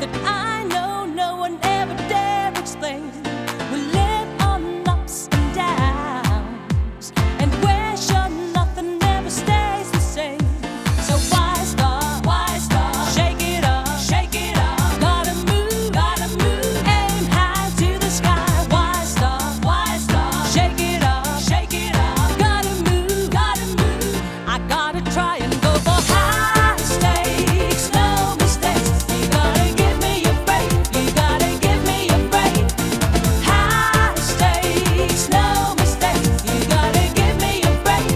that I know no one ever dare explain. We live on ups and downs, and we're sure nothing ever stays the same. So why stop, shake it up, gotta move, aim high to the sky. Why stop, shake it up, gotta move, I gotta try and go for high stakes, no mistakes. You gotta give me a break, high stakes, no mistakes. You gotta give me a break,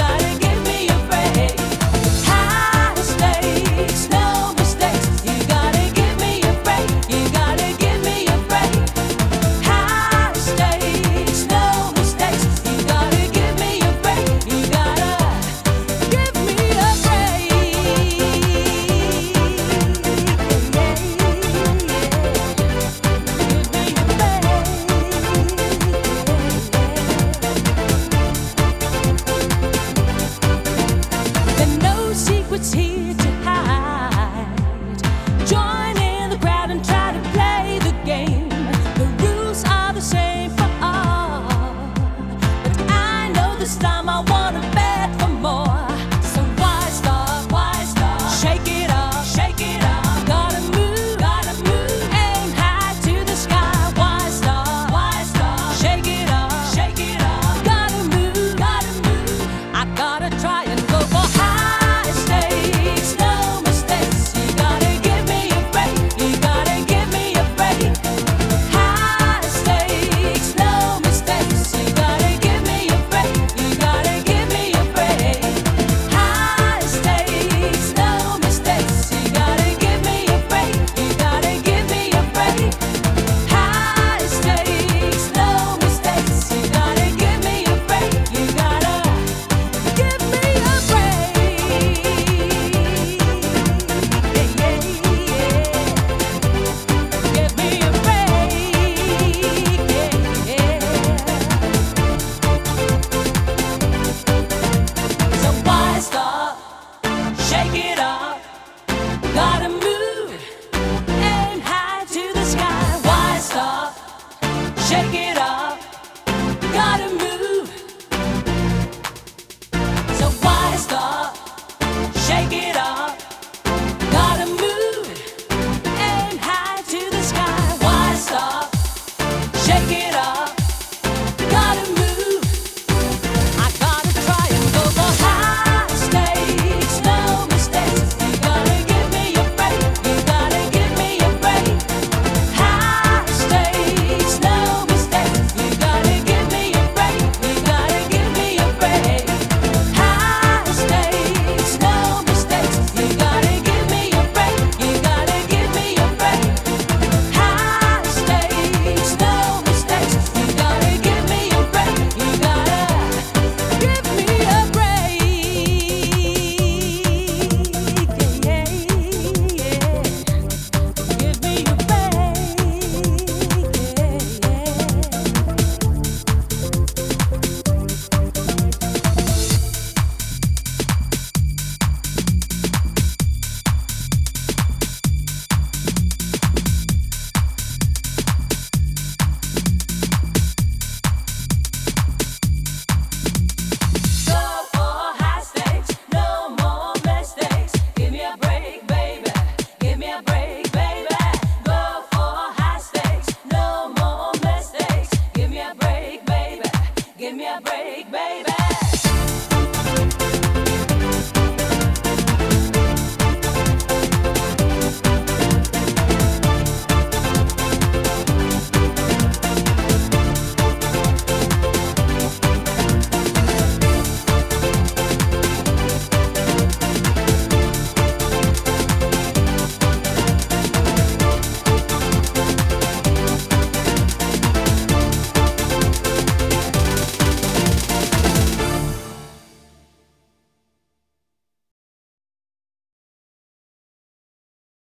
high stakes, no mistakes. You gotta give me a break, high stakes, no mistakes. You gotta give me a break, give me a There are no secrets here to hide.